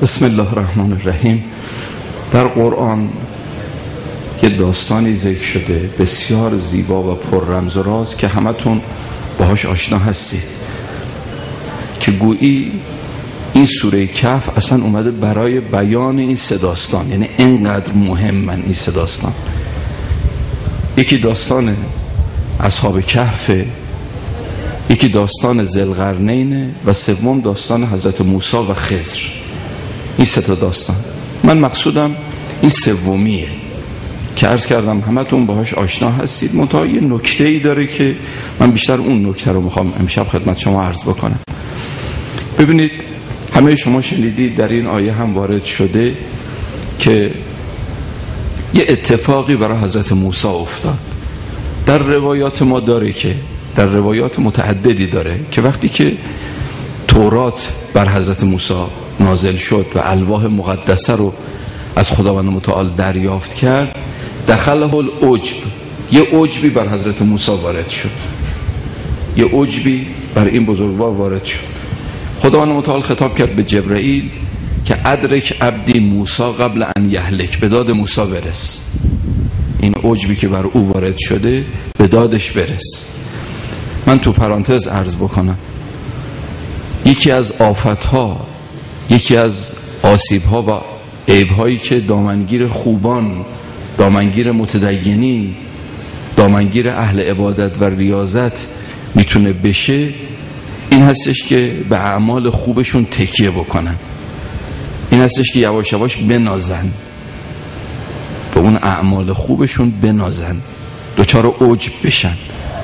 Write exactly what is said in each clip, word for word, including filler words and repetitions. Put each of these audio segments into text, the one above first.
بسم الله الرحمن الرحیم. در قرآن یه داستانی ذکر شده بسیار زیبا و پر رمز و راز که همتون باهاش آشنا هستید، که گویی این سوره کهف اصلا اومده برای بیان این سه داستان، یعنی اینقدر مهمن این سه داستان. یکی داستان اصحاب کهف، یکی داستان ذوالقرنین و سوم داستان حضرت موسی و خضر. این سه تا داستان من مقصودم این سومیه که عرض کردم همتون باهاش آشنا هستید، منتها یه نکته‌ای داره که من بیشتر اون نکته رو میخوام امشب خدمت شما عرض بکنم. ببینید، همه شما شنیدید در این آیه هم وارد شده که یه اتفاقی برای حضرت موسی افتاد. در روایات ما داره که در روایات متعددی داره که وقتی که تورات بر حضرت موسی نازل شد و الواح مقدسه رو از خداوند متعال دریافت کرد، دخله العجب، یه عجبی بر حضرت موسی وارد شد، یه عجبی بر این بزرگوار وارد شد. خداوند متعال خطاب کرد به جبرائیل که ادرک عبدی موسی قبل ان یهلک، به داد موسی برس. این عجبی که بر او وارد شده به دادش برس. من تو پرانتز عرض بکنم، یکی از آفتها، یکی از آسیبها و عیبهایی که دامنگیر خوبان، دامنگیر متدینین، دامنگیر اهل عبادت و ریاضت میتونه بشه، این هستش که به اعمال خوبشون تکیه بکنن. این هستش که یواش یواش بنازن، به اون اعمال خوبشون بنازن، دوچار عجب بشن.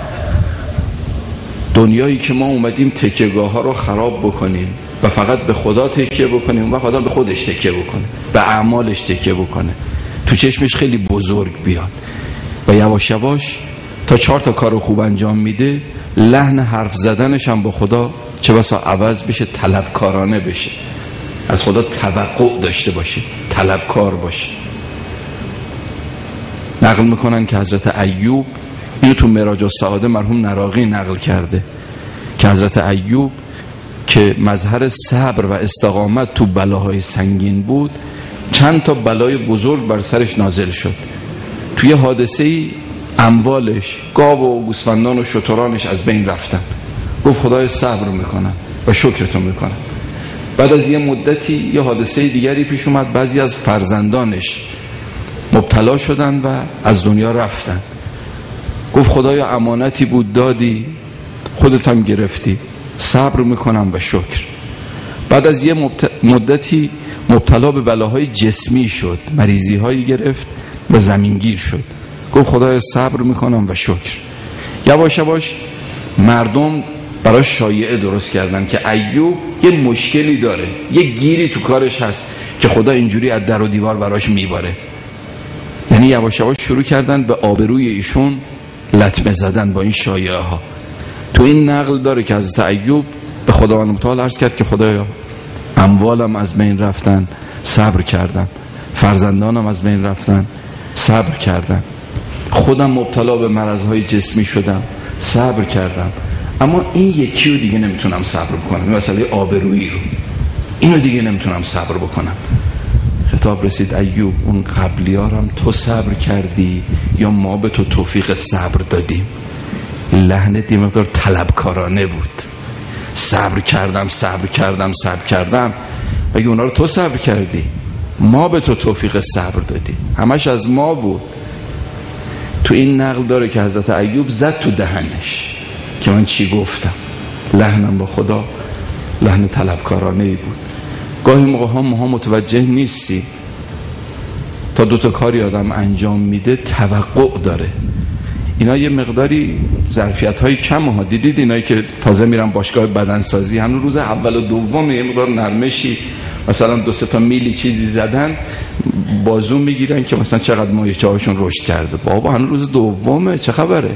دنیایی که ما اومدیم تکیهگاه ها رو خراب بکنیم و فقط به خدا تکیه بکنیم و خدا به خودش تکیه بکنه، به اعمالش تکیه بکنه، تو چشمش خیلی بزرگ بیاد و یواش یواش تا چهار تا کار خوب انجام میده، لحن حرف زدنش هم با خدا چه بسا عوض بشه، طلبکارانه بشه، از خدا توقع داشته باشه، طلبکار باشه. نقل میکنن که حضرت ایوب، اینو تو معراج السعاده مرحوم نراقی نقل کرده، که حضرت ایوب که مظهر صبر و استقامت تو بلاهای سنگین بود، چند تا بلای بزرگ بر سرش نازل شد. توی حادثه‌ای اموالش، گاو و گوسفندان و شترانش از بین رفتن. گفت خدای صبر میکنم و شکرتون میکنم. بعد از یه مدتی یه حادثه دیگری پیش اومد، بعضی از فرزندانش مبتلا شدن و از دنیا رفتن. گفت خدایا امانتی بود دادی، خودت هم گرفتی، صبر میکنم و شکر. بعد از یه مدتی مبتلا به بلاهای جسمی شد، مریضی هایی گرفت و زمینگیر شد. گفت خدایا صبر میکنم و شکر. یواش یواش مردم برای شایعه درست کردن که ایوب یه مشکلی داره، یه گیری تو کارش هست که خدا اینجوری از در و دیوار براش میباره. یعنی یواش یواش شروع کردن به آبروی ایشون لطمه زدن با این شایعه ها. تو این نقل داره که حضرت ایوب به خداوند متعال عرض کرد که خدایا اموالم از بین رفتن، صبر کردم، فرزندانم از بین رفتن، صبر کردم، خودم مبتلا به مرضهای جسمی شدم، صبر کردم، اما این یکی رو دیگه نمیتونم صبر بکنم، این مسئله آبرویی رو، اینو دیگه نمیتونم صبر بکنم. خطاب رسید ایوب، اون قبلیارم تو صبر کردی یا ما به تو توفیق صبر دادیم؟ لحنت یه مقدار طلبکارانه بود. صبر کردم صبر کردم صبر کردم، بگی اونا رو تو صبر کردی، ما به تو توفیق صبر دادیم، همش از ما بود. تو این نقل داره که حضرت ایوب زد تو دهنش که من چی گفتم. لحنم با خدا لحن طلبکارانه ای بود. گاهی موقع ها ما متوجه نیستی، تا دوتا کاری آدم انجام میده توقع داره. اینا یه مقداری ظرفیت های کم ها. دیدید اینایی که تازه میرن باشگاه بدنسازی، هنوز روز اول و دوم یه مقدار نرمشی، مثلا دو سه تا میلی چیزی زدن، بازو میگیرن که مثلا چقدر مایچه هاشون رشد کرده. بابا هنوز روز دومه، چه خبره؟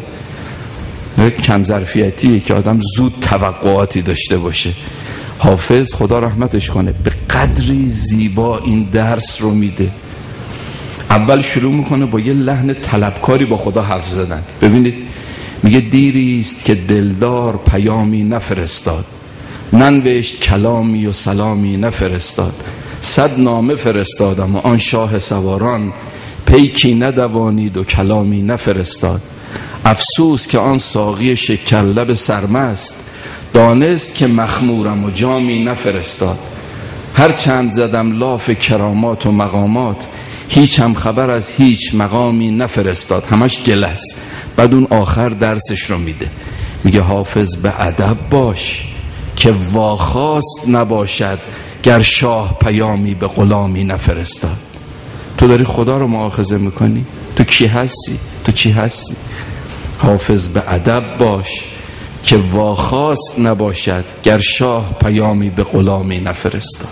کم ظرفیتیه که آدم زود توقعاتی داشته باشه. حافظ خدا رحمتش کنه به قدری زیبا این درس رو میده. اول شروع میکنه با یه لحن طلبکاری با خدا حرف زدن. ببینید میگه دیریست که دلدار پیامی نفرستاد، ننوشت کلامی و سلامی نفرستاد، صد نامه فرستادم و آن شاه سواران پیکی ندوانید و کلامی نفرستاد. افسوس که آن ساقی شکرلب سرمست دانست که مخمورم و جامی نفرستاد. هر چند زدم لاف کرامات و مقامات هیچ هم خبر از هیچ مقامی نفرستاد. همش گله است. بعد اون آخر درسش رو میده، میگه حافظ به ادب باش که واخواست نباشد گر شاه پیامی به غلامی نفرستاد. تو داری خدا رو مؤاخذه میکنی؟ تو کی هستی؟ تو چی هستی؟ حافظ به ادب باش که واخواست نباشد گر شاه پیامی به غلامی نفرستاد.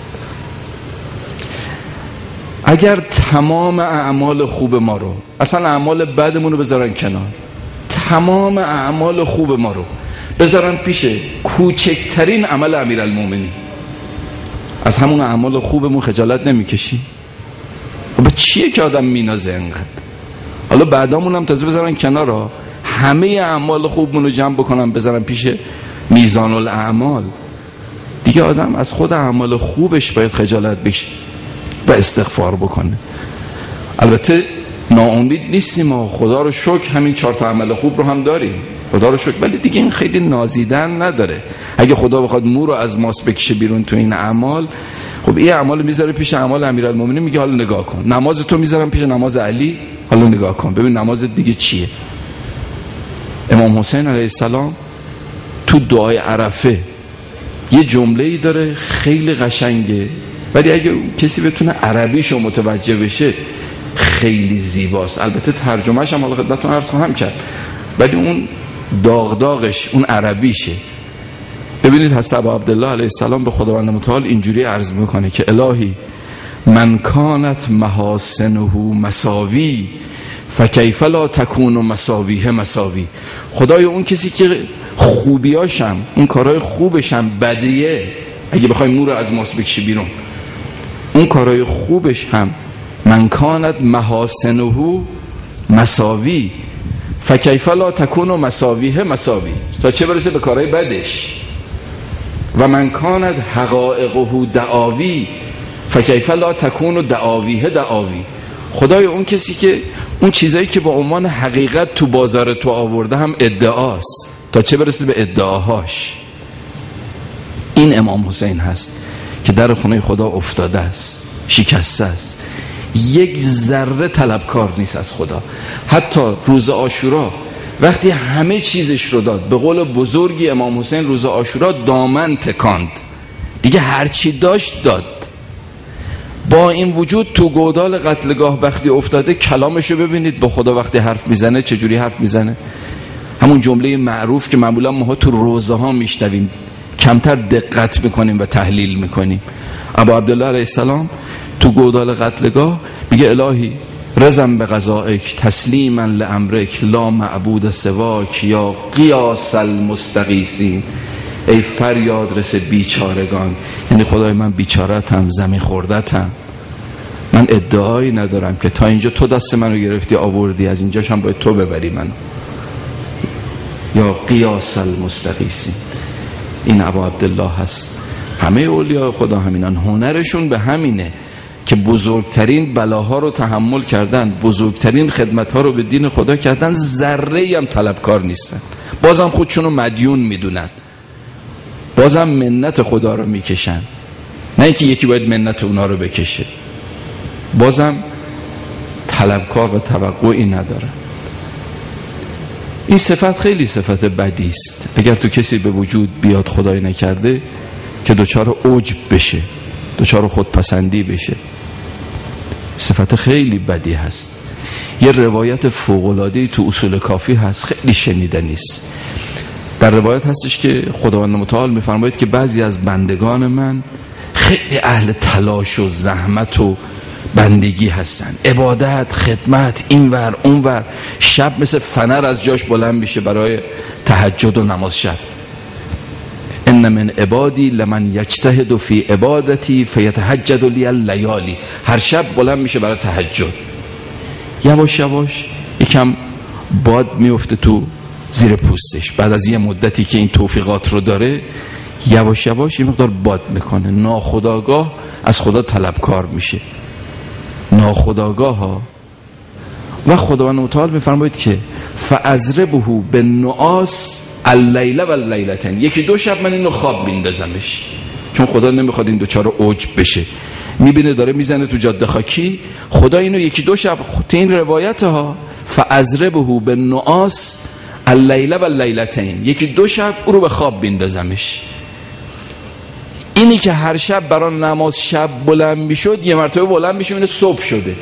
اگر تمام اعمال خوب ما رو، اصلا اعمال بدمون رو بذارن کنار، تمام اعمال خوب ما رو بذارن پیش کوچکترین عمل امیرالمومنین، از همون اعمال خوبمون خجالت نمیکشی؟ خب چیه که آدم مینازه انقدر؟ حالا بعدامون هم تازه بذارن کنار رو، همه اعمال خوبمون رو جمع بکنن بذارن پیش میزان الاعمال، دیگه آدم از خود اعمال خوبش باید خجالت بکشه و استغفار بکنه. البته ناامید نیستیم و خدا رو شکر همین چهار تا عمل خوب رو هم داریم، خدا رو شکر، ولی دیگه این خیلی نازیدن نداره. اگه خدا بخواد مو رو از ماست بکشه بیرون تو این اعمال، خب این اعمال میذاره پیش اعمال امیرالمومنین، میگه حالا نگاه کن. نماز تو میذارم پیش نماز علی، حالا نگاه کن ببین نماز دیگه چیه. امام حسین علیه السلام تو دعای عرفه یه جمله‌ای داره خیلی قشنگه، ولی اگه کسی بتونه عربیشو متوجه بشه خیلی زیباست. البته ترجمهش هم حالا خدمتتون عرض خواهم کرد، ولی اون داغ داغش اون عربیشه. ببینید حضرت ابا عبدالله علیه السلام به خداوند متعال اینجوری عرض میکنه که الهی من کانت محاسنه مساوی فکیف لا تکون مساویه مساوی. خدای اون کسی که خوبیاشم، اون کارهای خوبشم بدیه، اگه بخوایم نور از ماست بکشی بیرون، اون کارهای خوبش هم من کانت محاسنه مساوی فکیف لا تکون مساویه مساوی، تا چه برسه به کارهای بدش. و من کانت حقائقه دعاوی فکیف لا تکون دعاویه دعاوی. خدای اون کسی که اون چیزایی که با عنوان حقیقت تو بازار تو آورده هم ادعاست، تا چه برسه به ادعاهاش. این امام حسین هست که در خونه خدا افتاده است، شکسته است، یک ذره طلبکار نیست از خدا. حتی روز عاشورا وقتی همه چیزش رو داد، به قول بزرگی امام حسین روز عاشورا دامن تکاند، دیگه هرچی داشت داد. با این وجود تو گودال قتلگاه وقتی افتاده، کلامشو ببینید با خدا وقتی حرف میزنه چجوری حرف میزنه. همون جمله معروف که معمولا ما تو روزه ها میشنویم، کمتر دقت میکنیم و تحلیل میکنیم. ابا عبدالله علیه السلام تو گودال قتلگاه میگه الهی رزم به قضائک تسلیما لامرک لا معبود سواک یا قیاس المستغیثین. ای فریاد رس بیچارگان، یعنی خدای من بیچارتم، زمین خوردتم، من ادعایی ندارم که تا اینجا تو دست منو گرفتی آوردی، از اینجاش هم باید تو ببری منو. یا قیاس المستغیثین. این ابا عبدالله هست. همه اولیاء خدا همینان، هنرشون به همینه که بزرگترین بلاها رو تحمل کردن، بزرگترین خدمتها رو به دین خدا کردن، ذره هم طلبکار نیستن، بازم خودشونو مدیون میدونن، بازم منت خدا رو میکشن، نه اینکه یکی باید منت اونا رو بکشه، بازم طلبکار و توقعی ندارن. این صفت خیلی صفت بدی است. اگر تو کسی به وجود بیاد خدای نکرده که دوچار عجب بشه، دوچار خودپسندی بشه، صفت خیلی بدی هست. یه روایت فوق‌العاده‌ای تو اصول کافی هست، خیلی شنیدنی است. در روایت هستش که خداوند متعال میفرماید که بعضی از بندگان من خیلی اهل تلاش و زحمت و بندگی هستن، عبادت، خدمت، اینور اونور، شب مثل فنر از جاش بلند میشه برای تهجد و نماز شب. ان من عبادی لمن یجتهد فی عبادتی فیتهجد لی اللیالی. هر شب بلند میشه برای تهجد. یواش یواش یکم باد میفته تو زیر پوستش، بعد از یه مدتی که این توفیقات رو داره یواش یواش یه مقدار باد میکنه، ناخودآگاه از خدا طلبکار میشه، ناخودآگاه ها. و خداوند متعال میفرماید که فاضربه بالنعاس اللیل و اللیلتین، یکی دو شب من اینو خواب میندازمش، چون خدا نمیخواد این دوچار عجب بشه، میبینه داره میزنه تو جاده خاکی، خدا اینو یکی دو شب، تو این روایت ها فاضربه بالنعاس اللیل و اللیلتین، یکی دو شب او رو به خواب بیندازمش. اینی که هر شب برای نماز شب بلند میشد، یه مرتبه بلند میشه اینه صبح شده،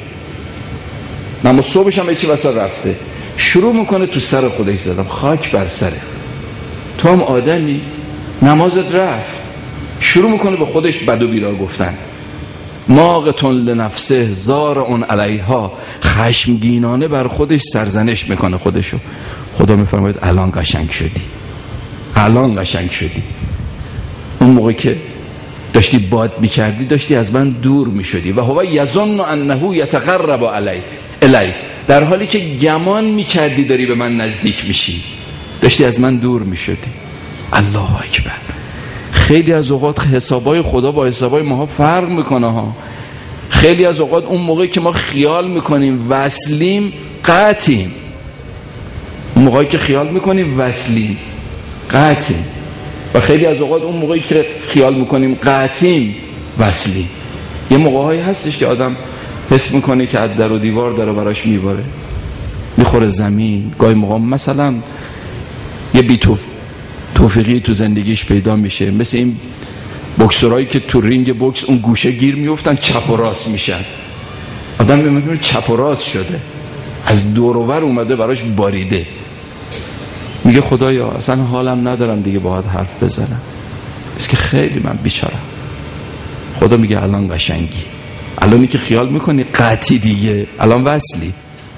نماز صبحش هم چی واسه رفته، شروع میکنه تو سر خودش زدم، خاک بر سره، تو هم آدمی، نمازت رفت، شروع میکنه به خودش بد و بیرا گفتن، ماقتون لنفسه زارعون علیها، خشمگینانه بر خودش سرزنش میکنه خودشو. خدا میفرماید الان قشنگ شدی، الان قشنگ شدی. اون موقع که داشتی باد میکردی داشتی از من دور میشدی. و هو یظن انه یتقرب علی الی، در حالی که گمان میکردی داری به من نزدیک میشی، داشتی از من دور میشدی. الله اکبر. خیلی از اوقات حسابای خدا با حسابای ما فرق میکنه ها. خیلی از اوقات اون موقعی که ما خیال میکنیم وصلیم، قطعیم. اون موقعی که خیال میکنیم وصلیم، قطعیم. و خیلی از اوقات اون موقعی که خیال میکنیم قطعیم، وصلیم. یه موقعی هستش که آدم حس میکنه که از در و دیوار در و براش میباره، میخوره زمین. گاهی موقع مثلا یه بی توفیقی تو زندگیش پیدا میشه، مثل این بوکسورایی که تو رینگ بوکس اون گوشه گیر میفتن، چپ و راست میشن. آدم میبینه چپ و راست شده، از دور و بر اومده براش باریده. میگه خدایا اصلا حالم ندارم دیگه باهات حرف بزنم، بس که خیلی من بیچارم. خدا میگه الان قشنگی، الانی که خیال میکنی قطعی دیگه، الان وصلی،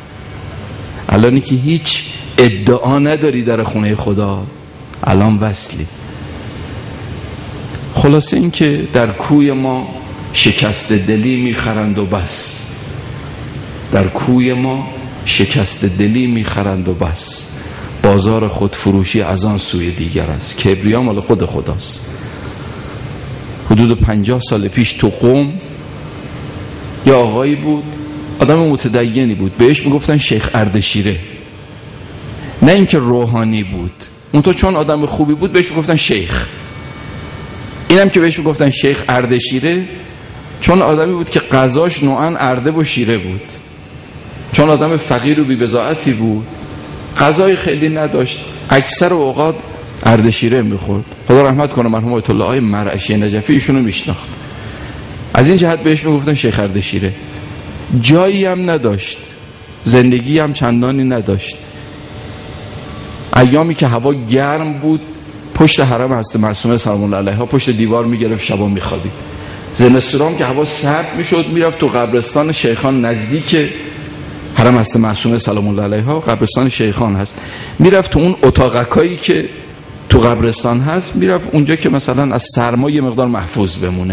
الانی که هیچ ادعا نداری در خونه خدا، الان وصلی. خلاصه این که در کوی ما شکست دلی میخرند و بس، در کوی ما شکست دلی میخرند و بس، بازار خودفروشی از آن سوی دیگر است. کبریا مال خود خداست. حدود پنجاه سال پیش تو قم یا آقایی بود، آدم متدینی بود، بهش میگفتن شیخ اردشیره. نه اینکه روحانی بود، اون تو چون آدم خوبی بود بهش میگفتن شیخ. اینم که بهش میگفتن شیخ اردشیره چون آدمی بود که غذاش نوعا ارده و شیره بود، چون آدم فقیر و بی‌بضاعتی بود، غذای خیلی نداشت، اکثر اوقات اردشیره میخورد. خدا رحمت کنه مرحوم آیت الله آقای مرعشی نجفی، ایشونو میشناخت. از این جهت بهش میگفتن شیخ اردشیره. جایی هم نداشت، زندگی هم چندانی نداشت. ایامی که هوا گرم بود پشت حرم حضرت معصومه سلام الله علیها پشت دیوار میگرفت، شبا میخوابید. زمستون که هوا سرد میشد میرفت تو قبرستان شیخان نزدیک حرم حضرت معصومه سلام الله علیها، قبرستان شیخان هست، میرفت تو اون اتاقکایی که تو قبرستان هست، میرفت اونجا که مثلا از سرما یه مقدار محفوظ بمونه.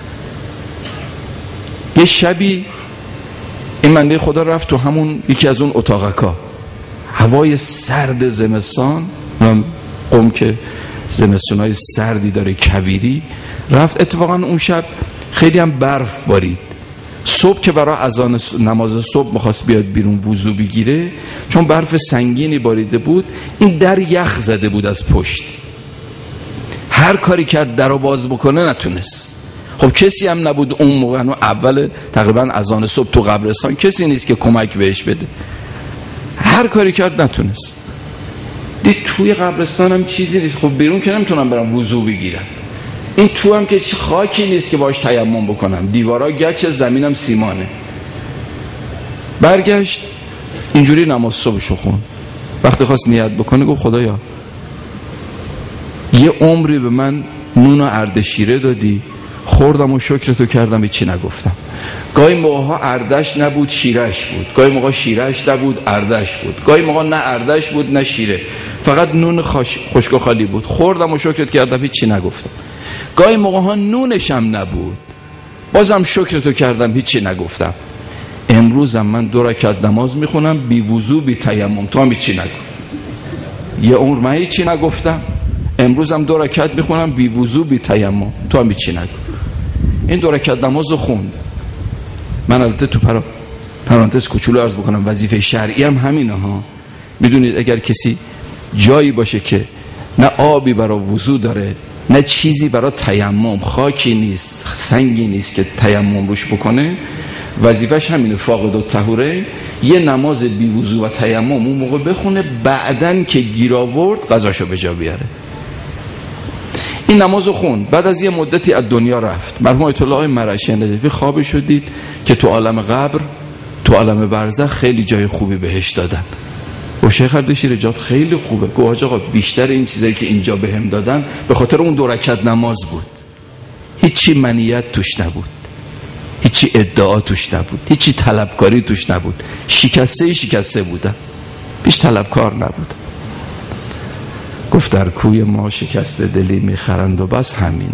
یه شبی این بنده خدا رفت تو همون یکی از اون اتاقکا، هوای سرد زمستان، قم که زمستونای سردی داره کویری، رفت. اتفاقا اون شب خیلی هم برف بارید. صبح که برای اذان نماز صبح می‌خواست بیاد بیرون وضو بگیره، چون برف سنگینی باریده بود، این در یخ زده بود از پشت. هر کاری کرد درو باز بکنه نتونست. خب کسی هم نبود اون موقع، اول تقریبا اذان صبح تو قبرستان کسی نیست که کمک بهش بده. هر کاری کرد نتونست. دید توی قبرستان هم چیزی نیست، خب بیرون که نمیتونم برم وضو بگیرم، این تو هم که خاکی نیست که باش تیمم بکنم، دیوارا گچ، زمینم سیمانه. برگشت اینجوری نماز صبحشو خوند. وقتی خواست نیت بکنه گفت خدایا یه عمری به من نون و اردشیره دادی، خوردم و شکرتو کردم، هیچی نگفتم. گاهی موقع ها اردش نبود شیرش بود، گاهی موقع شیرش نبود اردش بود، گاهی موقع نه اردش بود نه شیره، فقط نون خشک و خالی بود، خوردم و شکرت کردم، هیچی نگفتم. گاهی موقع ها نونش هم نبود، بازم شکرتو کردم، هیچی نگفتم. امروزم من دو رکعت نماز میخونم بی وضو بی تیمم، تو هم هیچی نگو. یه عمر من هیچی نگفتم، امروز هم دو رکعت میخونم بی وضو بی تیمم، تو هم چی نکن. این دو رکعت نماز رو خوند. من البته تو پرا پرانتز کوچولو عرض بکنم وظیفه شرعی هم همینه ها. میدونید اگر کسی جایی باشه که نه آبی برای وضو داره نه چیزی برای تیمم، خاکی نیست سنگی نیست که تیمم روش بکنه، وظیفش همینه فاقد الطهورین، یه نماز بی وضو و تیمم اون موقع بخونه، بعدن که گیر آورد قضاشو به جا بیاره. این نمازو خوند. بعد از یه مدتی از دنیا رفت. مرحوم آیت الله مرعشی نجفی خوابش دید که تو عالم قبر تو عالم برزخ خیلی جای خوبی بهش دادن. و شیخ اردشیر جات خیلی خوبه. گفت آقا بیشتر این چیزایی که اینجا بهم دادن به خاطر اون دو رکعت نماز بود. هیچی منیت توش نبود، هیچی ادعا توش نبود، هیچی طلبکاری توش نبود. شکسته شکسته بودن، بیش طلبکار نبود. گفت در کوی ما شکسته دلی میخرند و بس همینه.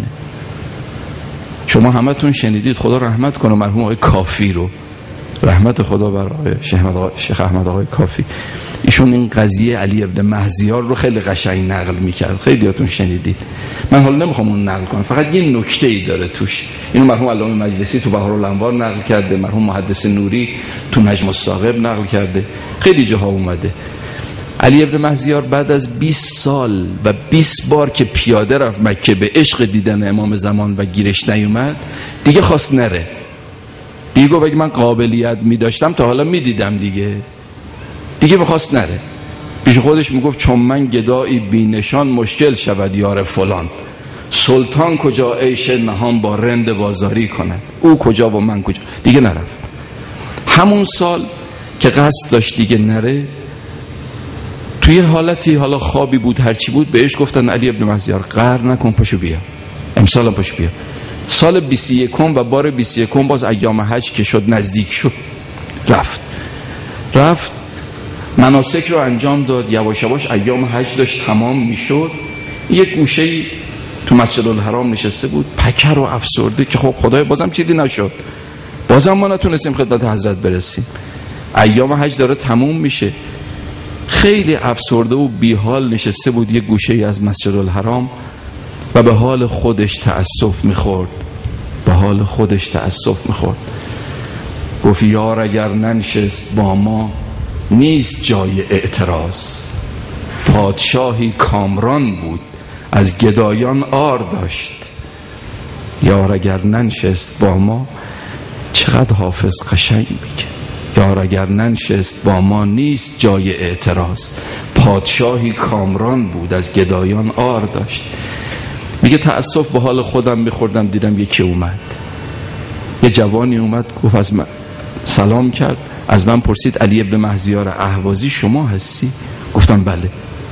شما همتون شنیدید، خدا رحمت کنه مرحوم آقای کافی رو، رحمت خدا بر آقای شیخ احمد آقای کافی. ایشون این قضیه علی ابن مهزیار رو خیلی قشنگ نقل میکرد، خیلیاتون شنیدید. من حالا نمیخوام اون نقل کنم، فقط یه نکته ای داره توش. اینو مرحوم علامه مجلسی تو بهارالانوار نقل کرده، مرحوم محدث نوری تو نجم الثاقب نقل کرده، خیلی جاها اومده. علی ابن مهزیار بعد از بیست سال و بیست بار که پیاده رفت مکه به عشق دیدن امام زمان و گیرش نیومد، دیگه خواست نره. دیگه گفت اگه من قابلیت میداشتم تا حالا میدیدم دیگه. دیگه میخواست نره. پیش خودش میگفت چون من گدایی بی نشان مشکل شود یار فلان، سلطان کجا عیش نهان با رند بازاری کند، او کجا و من کجا. دیگه نرفت. همون سال که قصد داشت دیگه نره، توی حالتی حالا خوابی بود هرچی بود، بهش گفتن علی ابن مهزیار قهر نکن، پاشو بیا امسال هم پاشو بیا. سال بیست و یکم و بار بیست و یکم باز ایام حج که شد نزدیک شد، رفت رفت مناسک رو انجام داد. یواش یواش ایام حج داشت تمام میشد. یک گوشه‌ای تو مسجد الحرام نشسته بود، پکر و افسرده که خب خدای بازم چیزی نشد، بازم ما نتونستیم خدمت حضرت برسیم، ایام حج داره تموم میشه. خیلی افسرده و بیحال نشسته بود یک گوشه‌ای از مسجد الحرام و به حال خودش تأسف میخورد، به حال خودش تأسف میخورد. گفت یار اگر ننشست با ما نیست جای اعتراض، پادشاهی کامران بود از گدایان آر داشت. یار اگر ننشست با ما، چقدر حافظ قشنگ میگه، یار اگر ننشست با ما نیست جای اعتراض، پادشاهی کامران بود از گدایان آر داشت. میگه تأسف به حال خودم میخوردم، دیدم یکی اومد، یه جوانی اومد، گفت از من سلام کرد، از من پرسید علی ابن مهزیار اهوازی شما هستی؟ گفتم بله.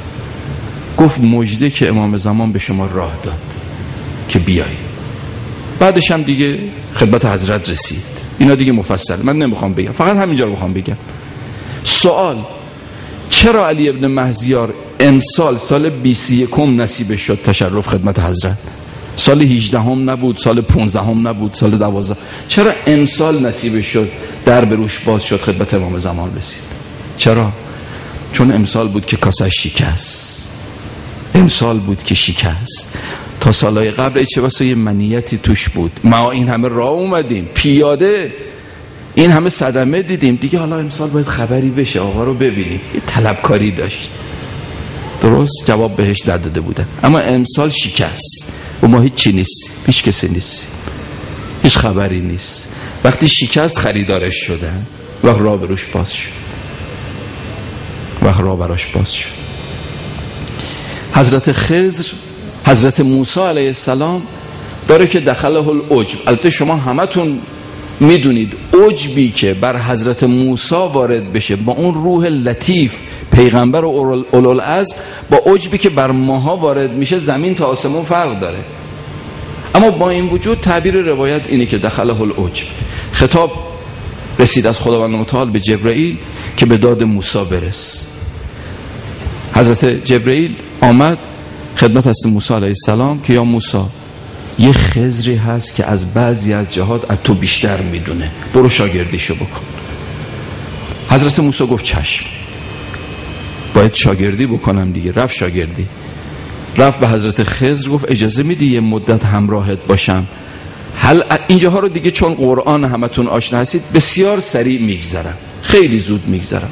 گفت مژده که امام زمان به شما راه داد که بیایی. بعدش هم دیگه خدمت حضرت رسید. اینا دیگه مفصل من نمیخوام بگم، فقط همینجا رو میخوام بگم. سوال: چرا علی ابن مهزیار امسال سال بیست و یکم نصیب شد تشرف خدمت حضرت؟ سال هجدهم نبود، سال پانزدهم نبود، سال دوازده. چرا امسال نصیب شد در به روش باز شد خدمت امام زمان رسید؟ چرا؟ چون امسال بود که کاسه شکست، امسال بود که شکست. تا سالهای قبل چه بسا یه منیتی توش بود، ما این همه راه اومدیم پیاده، این همه صدمه دیدیم، دیگه حالا امسال باید خبری بشه، آقا رو ببینیم. یه طلبکاری داشت، درست جواب بهش داده بودن، اما امسال شکست و ما هیچ چی نیست، هیچ کسی نیست، هیچ خبری نیست. وقتی شکست خریدارش شدن، وقت راه بروش باز شد، وقت راه براش باز شد. حضرت خضر، حضرت موسی علیه السلام داره که دخله العجب. البته شما همتون میدونید عجبی که بر حضرت موسی وارد بشه با اون روح لطیف پیغمبر و اولوالعزم، با عجبی که بر ماها وارد میشه زمین تا آسمون فرق داره. اما با این وجود تعبیر روایت اینه که دخله العجب. خطاب رسید از خداوند متعال به جبرائیل که به داد موسی برس. حضرت جبرائیل آمد خدمت حضرت موسی علیه السلام که یا موسی، یه خضری هست که از بعضی از جهات از تو بیشتر میدونه، برو شاگردیشو بکن. حضرت موسی گفت چشم، باید شاگردی بکنم دیگه. رفت شاگردی. رفت به حضرت خضر گفت اجازه میدی یه مدت همراهت باشم؟ حل اینجاها رو دیگه چون قرآن همتون آشنا هستید بسیار سریع میگذرم، خیلی زود میگذرم.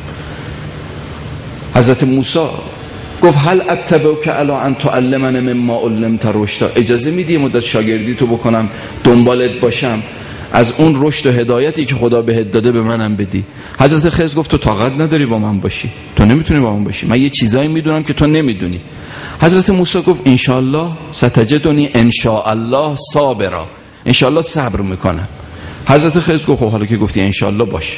حضرت موسی گفت هل اتبعک علی ان تعلمنی مما علمت رشدا، اجازه میدی یه مدت شاگردی تو بکنم، دنبالت باشم، از اون رشد و هدایتی که خدا بهت داده به منم بدی. حضرت خضر گفت تو طاقت نداری با من باشی، تو نمیتونی با من باشی، من یه چیزایی میدونم که تو نمیدونی. حضرت موسی گفت ان شاء الله ستجدنی ان شاء الله صابرا، ان شاء الله صبر میکنم. حضرت خضر گفت خب حالا که گفتی ان شاء الله باشه،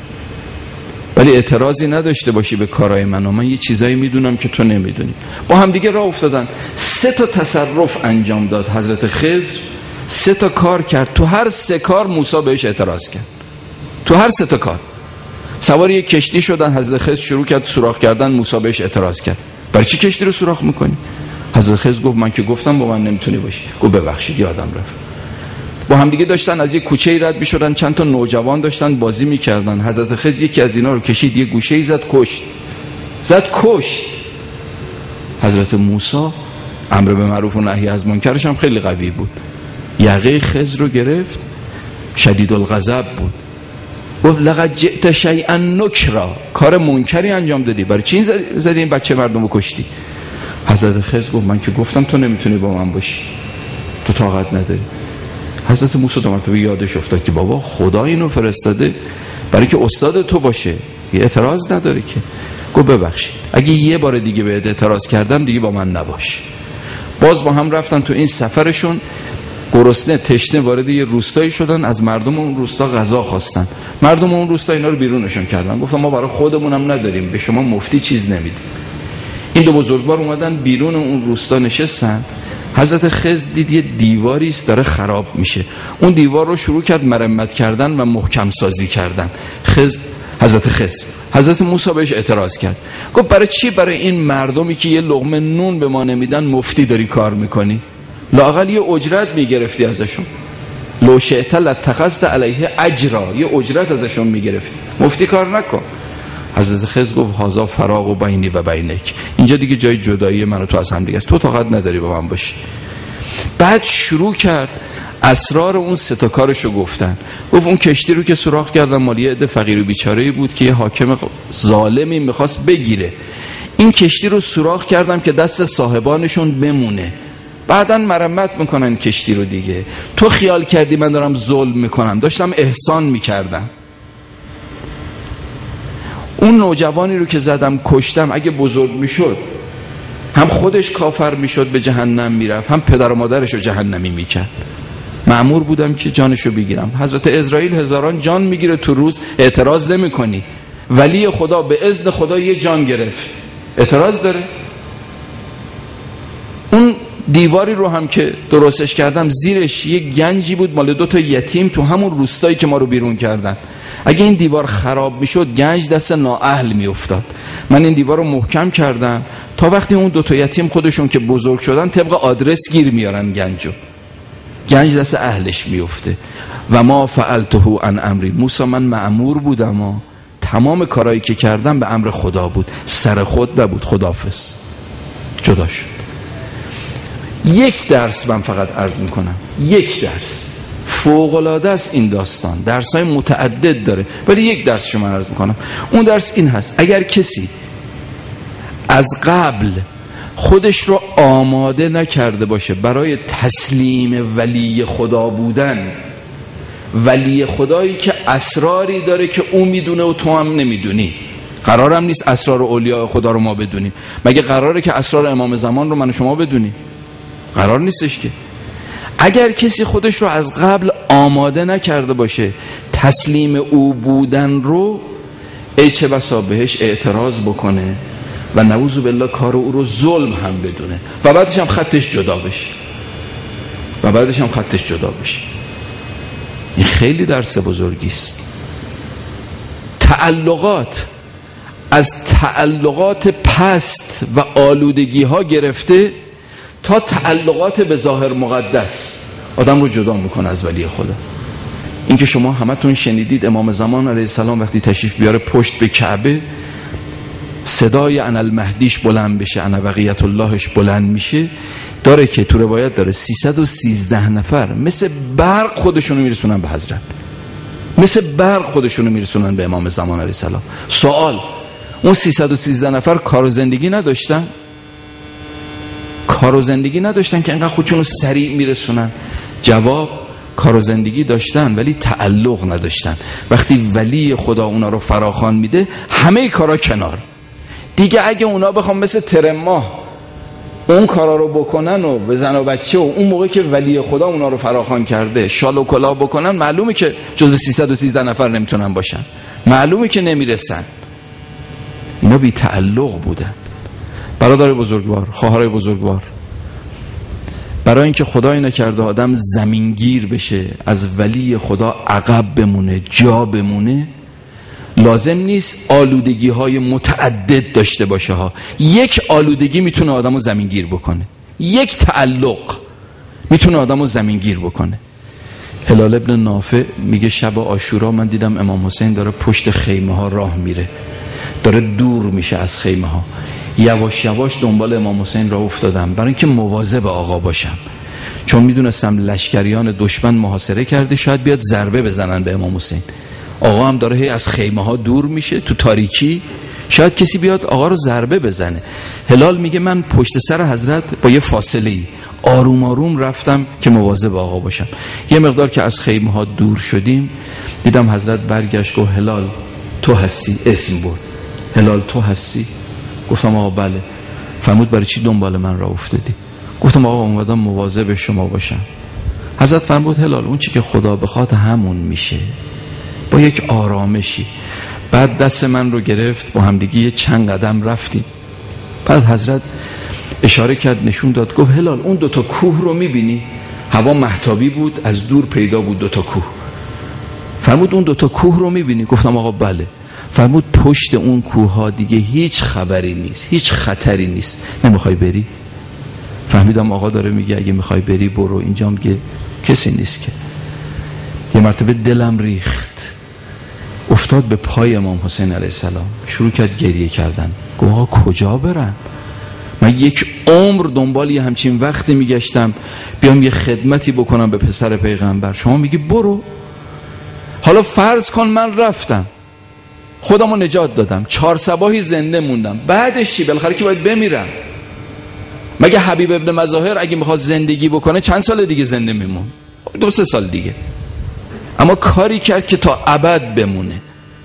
ولی اعتراضی نداشته باشی به کارهای من و من یه چیزایی میدونم که تو نمیدونی. با هم دیگه راه افتادن. سه تا تصرف انجام داد حضرت خضر، سه تا کار کرد، تو هر سه کار موسی بهش اعتراض کرد، تو هر سه تا کار. سوار یک کشتی شدن، حضرت خضر شروع کرد سوراخ کردن، موسی بهش اعتراض کرد برای چی کشتی رو سوراخ میکنی؟ حضرت خضر گفت من که گفتم با من نمیتونی باشی. گفت ببخشید یادم رفت. با هم دیگه داشتن از یک کوچه‌ای رد می‌شدن، چند تا نوجوان داشتن بازی می‌کردن. حضرت خضر یکی از اینا رو کشید یه گوشه‌ای زد کشت. زد کشت. حضرت موسی امر به معروف و نهی از منکرش هم خیلی قوی بود. یقه خضر رو گرفت، شدید الغضب بود. گفت لقد جئت شیئا نکرا، کار منکری انجام دادی، برای چی زدی این بچه مردم رو کشتی؟ حضرت خضر گفت من که گفتم تو نمیتونی با من باشی، تو طاقت نداری. حضرت موسی دو مرتبه یادش افتاد که بابا خدا اینو فرستاده برای که استاد تو باشه، یه اعتراض نداره که. گفت ببخشید اگه یه بار دیگه بهت اعتراض کردم دیگه با من نباش. باز با هم رفتن تو این سفرشون، گرسنه تشنه وارد یه روستایی شدن، از مردم اون روستا غذا خواستن. مردم اون روستا اینا رو بیرونشون کردن، گفتن ما برای خودمونم نداریم، به شما مفتی چیز نمیدیم. این دو بزرگوار اومدن بیرون اون روستا نشستن. حضرت خضر دید یه دیواری است داره خراب میشه، اون دیوار رو شروع کرد مرمت کردن و محکم سازی کردن. خضر حضرت خضر حضرت موسی بهش اعتراض کرد، گفت برای چی برای این مردمی که یه لقمه نون به ما نمیدن مفتی داری کار میکنی؟ لااقل یه اجرت میگرفتی ازشون. لو شئت لاتخذت علیه اجرا، یه اجرت ازشون میگرفتی، مفتی کار نکن. حضرت خضر گفت هذا فراق بینی و بینک، اینجا دیگه جای جدایی من و تو از هم دیگه است، تو طاقت نداری با من باشی. بعد شروع کرد اسرار اون سه تا کارشو گفتن. گفت اون کشتی رو که سوراخ کردن مال یه عده فقیر و بیچاره‌ای بود که یه حاکم ظالمی میخواست بگیره. این کشتی رو سوراخ کردم که دست صاحبانشون بمونه، بعدن مرمت میکنن کشتی رو دیگه. تو خیال کردی من دارم ظلم میکنم، داشتم احسان میکردم. اون نوجوانی رو که زدم کشتم اگه بزرگ میشد هم خودش کافر میشد به جهنم میرفت، هم پدر و مادرش رو جهنمی میکرد. مأمور بودم که جانشو بگیرم. حضرت اسرائیل هزاران جان میگیره تو روز، اعتراض نمی کنی. ولی خدا به اذن خدا یه جان گرفت، اعتراض داره؟ اون دیواری رو هم که درستش کردم زیرش یه گنجی بود مال دو تا یتیم تو همون روستایی که ما رو بیرون کردن. اگه این دیوار خراب میشد گنج دست نااهل میافتاد. من این دیوار رو محکم کردم تا وقتی اون دو تا یتیم خودشون که بزرگ شدن طبق آدرس گیر میارن گنجو، گنج دست اهلش میفته. و ما فعلته عن امری، موسی من مأمور بودم و تمام کارهایی که کردم به امر خدا بود، سر خود نبود. خداحافظ، جدا شد. یک درس من فقط عرض میکنم، یک درس فوق‌العاده است این داستان، درس‌های متعدد داره ولی یک درس شما عرض میکنم. اون درس این هست اگر کسی از قبل خودش رو آماده نکرده باشه برای تسلیم ولی خدا بودن، ولی خدایی که اسراری داره که او میدونه و تو هم نمیدونی، قرارم نیست اسرار اولیاء خدا رو ما بدونیم. مگه قراره که اسرار امام زمان رو من و شما بدونیم؟ قرار نیستش که. اگر کسی خودش رو از قبل آماده نکرده باشه تسلیم او بودن رو، ای چه بسا بهش اعتراض بکنه و نعوذ بالله کار او رو ظلم هم بدونه و بعدش هم خطش جدا بشه و بعدش هم خطش جدا بشه. این خیلی درس بزرگی است. تعلقات، از تعلقات پست و آلودگی ها گرفته تا تعلقات به ظاهر مقدس آدم رو جدا میکنه از ولی خدا. این که شما همتون شنیدید امام زمان علیه السلام وقتی تشریف بیاره پشت به کعبه صدای انا المهدیش بلند بشه، انا بقیت اللهش بلند میشه، داره که تو روایت داره سیصد و سیزده نفر مثل برق خودشونو میرسونن به حضرت، مثل برق خودشونو میرسونن به امام زمان علیه السلام. سوال، اون سیصد و سیزده نفر کار و زندگی نداشتن؟ کار و زندگی نداشتن که اینقدر خودشونو سریع میرسونن؟ جواب، کار و زندگی داشتن ولی تعلق نداشتن. وقتی ولی خدا اونا رو فراخوان میده همه کارا کنار دیگه. اگه اونا بخوام مثل ترم ماه اون کارا رو بکنن و به زن و بچه و اون موقع که ولی خدا اونا رو فراخوان کرده شال و کلاه بکنن، معلومه که جز سیصد و سیزده نفر نمیتونن باشن، معلومه که نمیرسن. اینا بی تعلق بودن. برادر بزرگوار، خواهرای بزرگوار، برای اینکه خدای نکرده آدم زمینگیر بشه، از ولی خدا عقب بمونه، جا بمونه، لازم نیست آلودگی های متعدد داشته باشه ها. یک آلودگی میتونه آدمو زمینگیر بکنه، یک تعلق میتونه آدمو زمینگیر بکنه. هلال ابن نافع میگه شب عاشورا من دیدم امام حسین داره پشت خیمه ها راه میره، داره دور میشه از خیمه ها. یواش یواش دنبال امام حسین راه افتادم برای اینکه مواظب آقا باشم، چون میدونستم لشکریان دشمن محاصره کرده، شاید بیاد ضربه بزنن به امام حسین. آقا هم داره هی از خیمه ها دور میشه تو تاریکی، شاید کسی بیاد آقا رو ضربه بزنه. هلال میگه من پشت سر حضرت با یه فاصله ای آروم آروم رفتم که مواظب آقا باشم. یه مقدار که از خیمه ها دور شدیم دیدم حضرت برگشت گفت هلال تو هستی؟ اسم برد، هلال تو هستی؟ گفتم آقا بله. فرمود برای چی دنبال من راه افتادی؟ گفتم آقا اومدم مواظب شما باشم. حضرت فرمود هلال اون چی که خدا بخواد همون میشه، با یک آرامشی. بعد دست من رو گرفت، با همدیگه چند قدم رفتیم. بعد حضرت اشاره کرد، نشون داد، گفت هلال اون دوتا کوه رو میبینی؟ هوا مهتابی بود، از دور پیدا بود دوتا کوه. فرمود اون دوتا کوه رو میبینی؟ گفتم آقا بله. فرمود پشت اون کوه ها دیگه هیچ خبری نیست، هیچ خطری نیست، نمیخوای بری؟ فهمیدم آقا داره میگه اگه میخوای بری برو، اینجا میگه کسی نیست که. یه مرتبه دلم ریخت، افتاد به پای امام حسین علیه السلام، شروع کرد گریه کردن. گفت آقا کجا برم؟ من یک عمر دنبال یه همچین وقتی میگشتم بیام یه خدمتی بکنم به پسر پیغمبر، شما میگی برو. حالا فرض کن من رفتم، خودمو نجات دادم، چهار صباحی زنده موندم، بعدش چی؟ بالاخره که باید بمیرم. مگه حبیب ابن مظاهر اگه میخواد زندگی بکنه چند سال دیگه زنده میمون؟ دو سه سال دیگه. اما کاری کرد که تا ابد بمونه.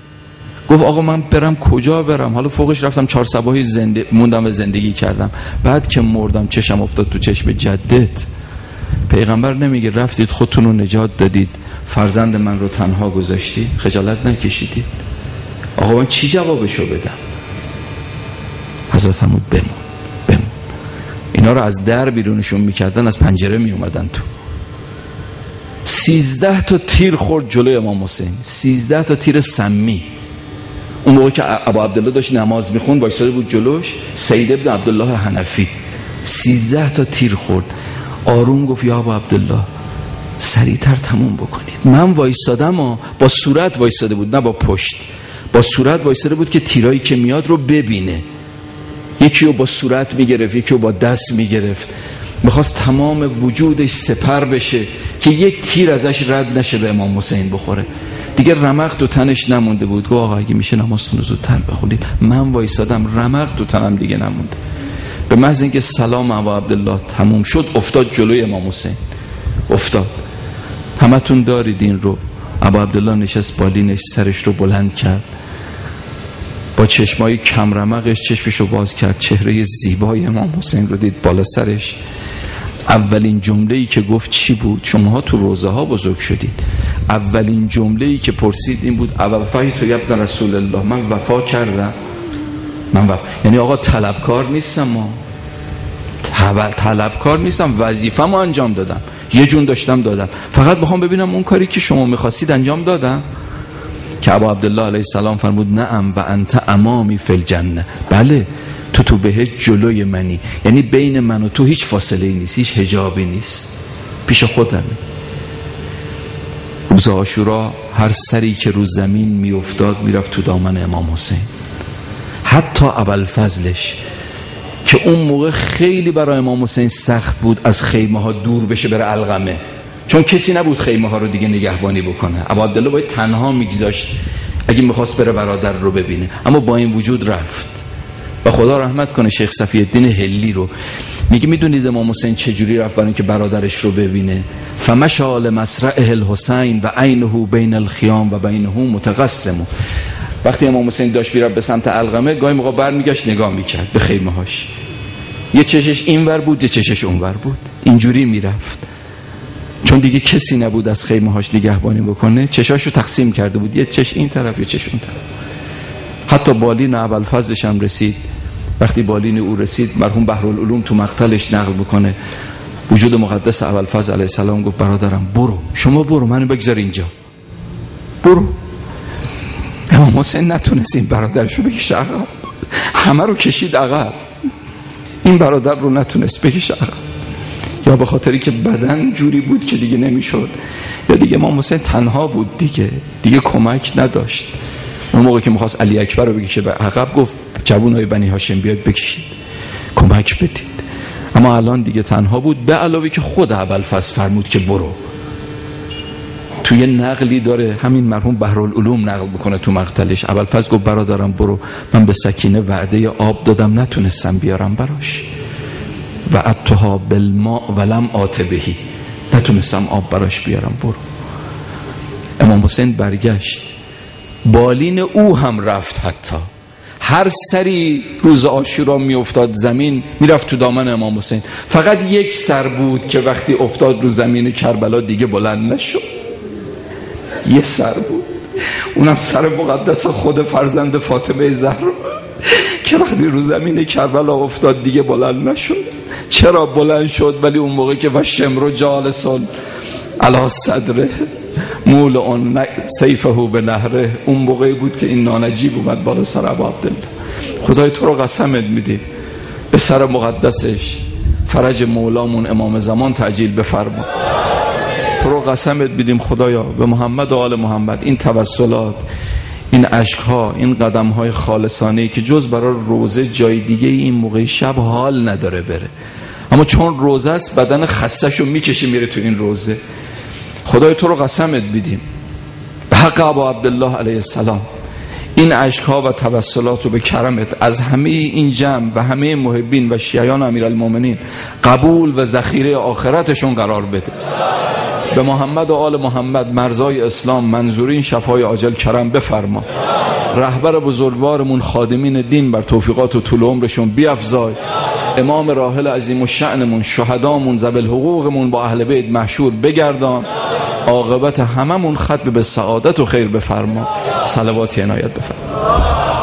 گفت آقا من برم کجا برم؟ حالا فوقش رفتم چهار صباحی زنده موندم و زندگی کردم، بعد که مردم چشم افتاد تو چشم جدت. پیغمبر نمیگه رفتید خودتون رو نجات دادید، فرزند من رو تنها گذاشتید، خجالت نکشیدید؟ آقا من چی جوابشو بدم؟ حضرت فرمود بمون بمون. اینا رو از در بیرونشون میکردن، از پنجره میومدن تو. سیزده تا تیر خورد جلوی امام حسین، سیزده تا تیر سمی. اون موقع که ابا عبدالله داشت نماز میخوند وایساده بود جلوش، سید ابن عبدالله حنفی، سیزده تا تیر خورد. آروم گفت یا ابا عبدالله سریعتر تموم بکنید. من وایسادم و با صورت وایساده بود، نه با پشت، با صورت وایساده بود که تیرایی که میاد رو ببینه. یکی رو با صورت میگرفت، یکی رو با دست میگرفت، میخواست تمام وجودش سپر بشه که یک تیر ازش رد نشه به امام حسین بخوره. دیگه رمق تو تنش نمونده بود. گفت آقا اگه میشه نمازتون رو زودتر بخونید. من وایسادم، رمق تو تنم دیگه نمونده. به محض اینکه سلام ابا عبدالله تموم شد افتاد جلوی امام حسین، افتاد. همتون دارید این رو. ابا عبدالله نشست بالینش، سرش رو بلند کرد، با چشمای کم رمقش چشمش رو باز کرد، چهره زیبای امام حسین رو دید بالا سرش. اولین جمله‌ای که گفت چی بود؟ شماها تو روضه ها بزرگ شدید. اولین جمله‌ای که پرسید این بود اوفیت ابن رسول الله، من وفا کردم. من وفا. یعنی آقا طلبکار نیستم، ما طلبکار نیستم، وظیفه‌مو انجام دادم، یه جون داشتم دادم، فقط میخوام ببینم اون کاری که شما میخواستید انجام دادم. که ابا عبدالله علیه السلام فرمود نعم و انت امامی فی الجنه، بله تو تو بهشت جلوی منی، یعنی بین من و تو هیچ فاصله ای نیست، هیچ حجابی نیست، پیش خودمه. روز عاشورا هر سری که رو زمین میافتاد میرفت تو دامن امام حسین، حتی ابوالفضلش که اون موقع خیلی برای امام حسین سخت بود از خیمه ها دور بشه بره علقمه، چون کسی نبود خیمه ها رو دیگه نگهبانی بکنه. ابو عبدالله باید تنها میگذاشت اگه میخواست بره برادر رو ببینه، اما با این وجود رفت. و خدا رحمت کنه شیخ صفی الدین حلی رو، میگه میدونید امام حسین چجوری رفت برای اینکه برادرش رو ببینه؟ فمشى لمصرعه الحسین و عینه بین الخیام و بینه متقسم. وقتی امام حسین داشت میرفت به سمت علقمه، گاهی موقع برمیگشت نگاه میکرد به خیمه هاش، یه چشش اینور بود یه چشش اونور بود، اینجوری میرفت، چون دیگه کسی نبود از خیمه هاش نگهبانی بکنه. چشاشو تقسیم کرده بود، یه چش این طرف یه چش اون طرف. حتی بالین ابوالفضلش هم رسید. وقتی بالین او رسید، مرحوم بحرالعلوم تو مقتلش نقل بکنه، وجود مقدس ابوالفضل علیه السلام گفت برادرم برو، شما برو، منو بگذار اینجا، برو. امام حسین نتونست این برادرش رو بکشه عقب، همه رو کشید عقب، این برادر رو نتونست بکشه عقب، یا به خاطری که بدن جوری بود که دیگه نمیشد، یا دیگه امام حسین تنها بود دیگه دیگه کمک نداشت. اون موقع که میخواست علی اکبر رو بکشه به عقب، گفت جوانای بنی هاشم بیاد بکشید، کمک بدید. اما الان دیگه تنها بود، به علاوه که خود ابوالفضل فرمود که برو. توی نقلی داره همین مرحوم بحرالعلوم نقل بکنه تو مقتلش، ابوالفضل گفت برادرم برو، من به سکینه وعده آب دادم نتونستم بیارم براش، وعدتها بالماء ولم آت بهی، نتونستم آب براش بیارم، برو. امام حسین برگشت، بالین او هم رفت، حتی هر سری روز عاشورا می افتاد زمین میرفت تو دامن امام حسین. فقط یک سر بود که وقتی افتاد رو زمین کربلا دیگه بلند نشد، یه سر بود، اونم سر مقدس خود فرزند فاطمه زهرا که وقتی رو زمین کربلا افتاد دیگه بلند نشد. چرا بلند شد؟ ولی اون موقع که و شمر جالسون علی صدره مولعن سیفه به نهره، اون موقعی بود که این نانجیب اومد بالا سر ابو عبدالله. خدای تو رو قسمت میدیم به سر مقدسش فرج مولامون امام زمان تعجیل بفرما. تو رو قسمت میدیم خدایا به محمد و آل محمد این توسلات، این عشقها، این قدمهای خالصانه‌ای که جز برای روزه جای دیگه این موقع شب حال نداره بره، اما چون روزه است بدن خسته‌شو میکشه میره تو این روزه. خدای تو رو قسمت میدیم به حق ابو عبدالله علیه السلام این عشقها و توسلات رو به کرمت از همه این جمع و همه محبین و شیعیان امیرالمومنین قبول و ذخیره آخرتشون قرار بده. به محمد و آل محمد مرزای اسلام منظورین شفای عاجل کرم بفرما. رهبر بزرگوارمون خادمین دین بر توفیقات و طول عمرشون بیفزای. امام راحل عظیم الشأنمون، شهدامون، ذوی حقوقمون با اهل بیت محشور بگردان. عاقبت هممون ختم به سعادت و خیر بفرما. صلوات عنایت بفرما.